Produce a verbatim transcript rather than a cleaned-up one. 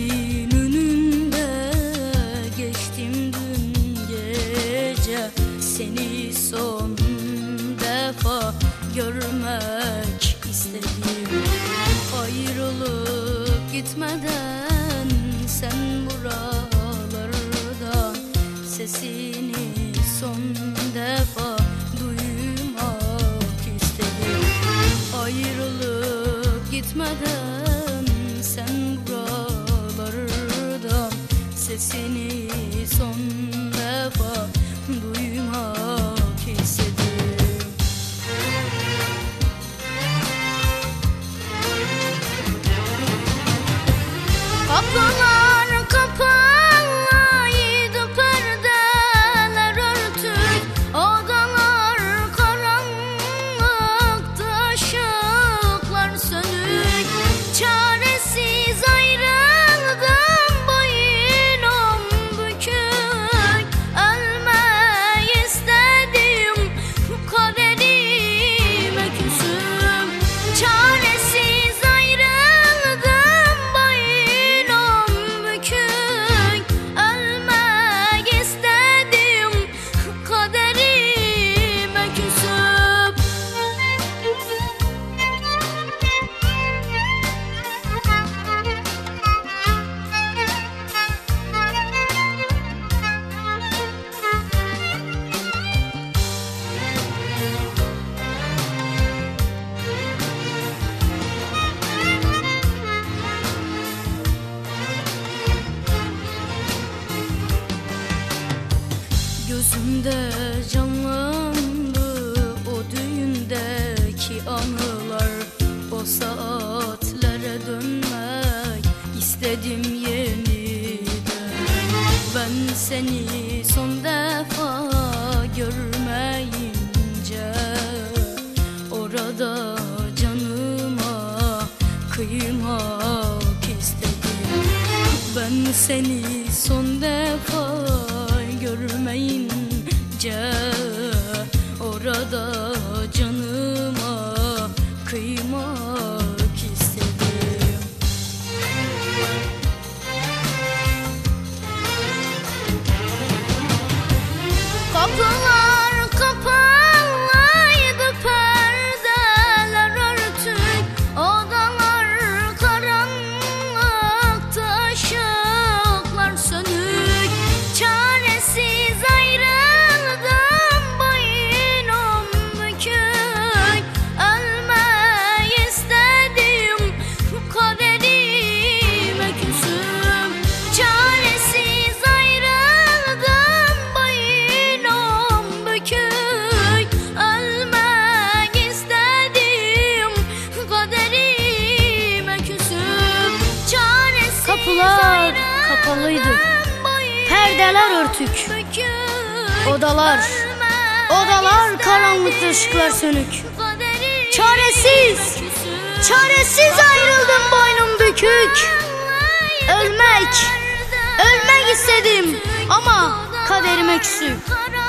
Gözlerimin önünde geçtim dün gece. Seni son defa görmek istedim. Ayrılıp gitmeden sen buralardan sesini son defa duymak istedim. Ayrılıp gitmeden sen buralardan sesini son defa duymak istedim. Kapılar kapalıydı, perdeler örtük, odalar karanlıktı, ışıklar sönük. Çaresiz ayrıldım, boynum bükük. Ölmeyi istedim, kaderime küsüm. Çaresiz ayrıldım, boynum bükük. Ölmek istedim, kaderime küsüm. Gözümde canlandı o düğündeki anılar. O saatlere dönmek istedim yeniden. Ben seni son defa görmeyince orada canıma kıymak istedim. Ben seni son defa görmeyince orada canıma kıymak istedim. Kapılar kapalıydı, perdeler örtük, odalar karanlıktı, ışıklar sönük. Çaresiz ayrıldım, boynum bükük. Ölmeyi istedim, kaderime küsüm. Çaresiz ayrıldım, boynum bükük. Ölmek istedim, kaderime küsüm. Çaresiz Kapılar kapalıydı, perdeler örtük, odalar, odalar karanlıkta, ışıklar sönük. Çaresiz, çaresiz ayrıldım, boynum bükük. Ölmek, ölmek istedim ama kaderime küsüm.